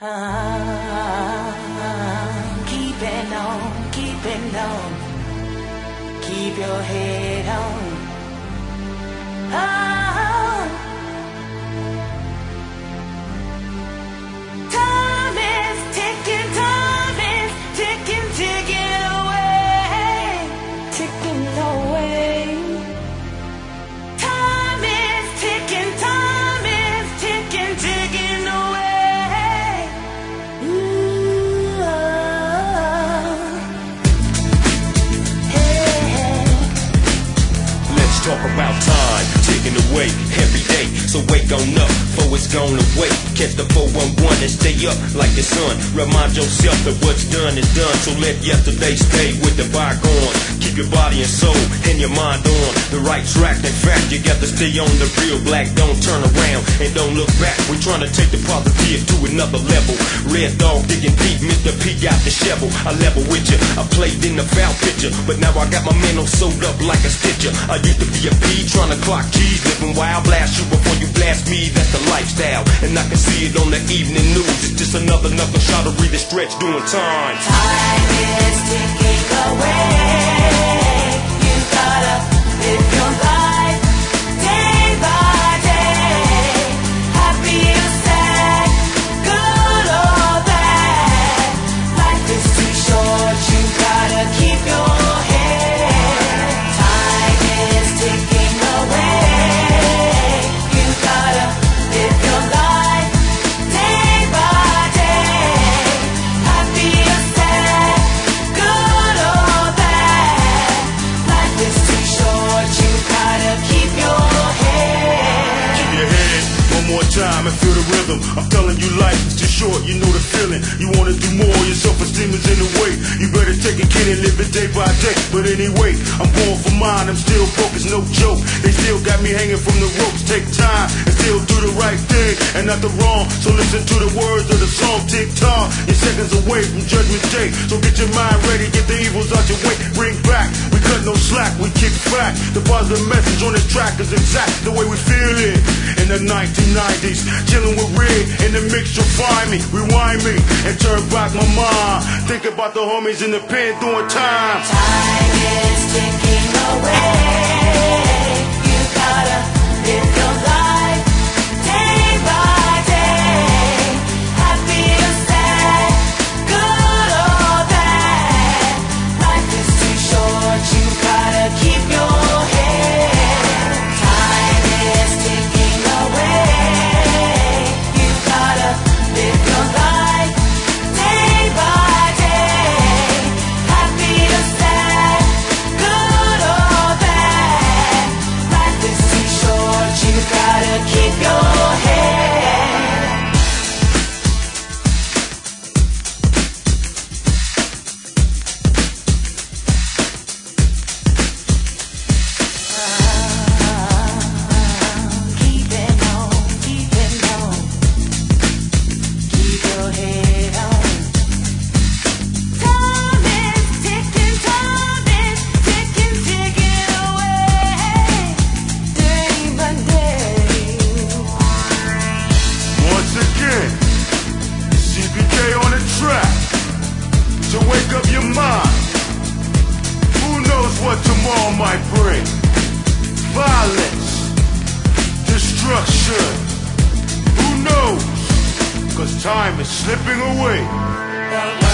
Keeping on, keeping on. Keep your head on. Time is ticking, ticking away, ticking away. Time is ticking, ticking away. Ooh, hey. Let's talk about time ticking away every day. So wake on up, for it's gone away. Catch the 411 and stay up like the sun. Remind yourself that what's done is done. So let yesterday stay with the bygone. Keep your body and soul and your mind on the right track. In fact, you got to stay on the real black. Don't turn around and don't look back. We're trying to take the positive to another level. Red dog digging deep, Mr. P got the shovel. I level with you, I played in the foul picture, but now I got my mental sewed up like a stitcher. I used to be a P, trying to clock keys, living wild. Blast you before you blast me, that's the lifestyle. And I can see it on the evening news. It's just another knuckle shot of read the stretch doing time. Time is ticking away. You gotta live your life day by day. Happy or sad, good or bad. Life is too short, you gotta keep your head. Time is ticking away. You gotta live your life day by day. Happy or sad, good or bad. Life is too short, you gotta keep your head. Keep your head one more time and feel the rhythm. I'm telling you, life is too short, you know the feeling. You wanna do more, your self-esteem is in the way. You better take a kid and live it day by day. But anyway, I'm going for mine, I'm still focused, no joke. They still got me hanging from the ropes. Take time and still do the right thing and not the wrong. So listen to the words of the song, tick tock. You're seconds away from Judgment Day. So get your mind ready, get the evils out your way. Bring back, we cut no slack, we kick back. The positive message on this track is exact the way we feel it. In the 1990s, chilling with Red in the mix, you'll find me. Rewind me and turn back my mind. Think about the homies in the pen doing time. Time is ticking away. You gotta live your life day by day. Happy or sad, good or bad. Life is too short, you gotta keep your head. Time is ticking away. You gotta live your life day by day. Happy or sad, good or bad. Life is too short, you gotta keep your head. Keeping on, keeping on. Keep your head on. Time is ticking, ticking away. Day by day. Once again, CPK on the track to wake up your mind. Who knows what tomorrow might bring? Violence, destruction. Who knows? 'Cause time is slipping away.